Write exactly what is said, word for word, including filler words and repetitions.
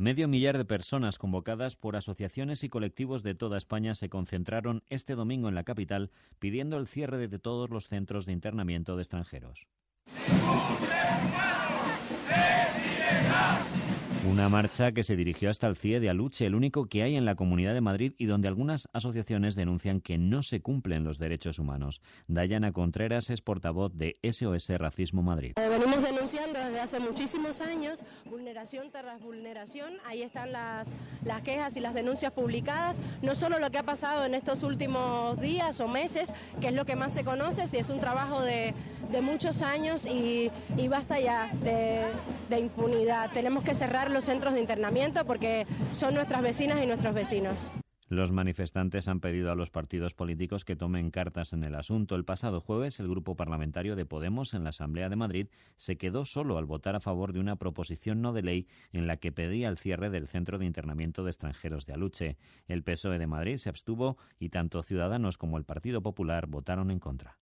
Medio millar de personas convocadas por asociaciones y colectivos de toda España se concentraron este domingo en la capital pidiendo el cierre de todos los centros de internamiento de extranjeros. Una marcha que se dirigió hasta el C I E de Aluche, el único que hay en la Comunidad de Madrid y donde algunas asociaciones denuncian que no se cumplen los derechos humanos. Dayana Contreras es portavoz de S O S Racismo Madrid. Venimos denunciando desde hace muchísimos años vulneración tras vulneración. Ahí están las, las quejas y las denuncias publicadas. No solo lo que ha pasado en estos últimos días o meses, que es lo que más se conoce, si es un trabajo de, de muchos años y, y basta ya de, de impunidad. Tenemos que cerrar los centros de internamiento porque son nuestras vecinas y nuestros vecinos. Los manifestantes han pedido a los partidos políticos que tomen cartas en el asunto. El pasado jueves, el grupo parlamentario de Podemos en la Asamblea de Madrid se quedó solo al votar a favor de una proposición no de ley en la que pedía el cierre del centro de internamiento de extranjeros de Aluche. El P S O E de Madrid se abstuvo y tanto Ciudadanos como el Partido Popular votaron en contra.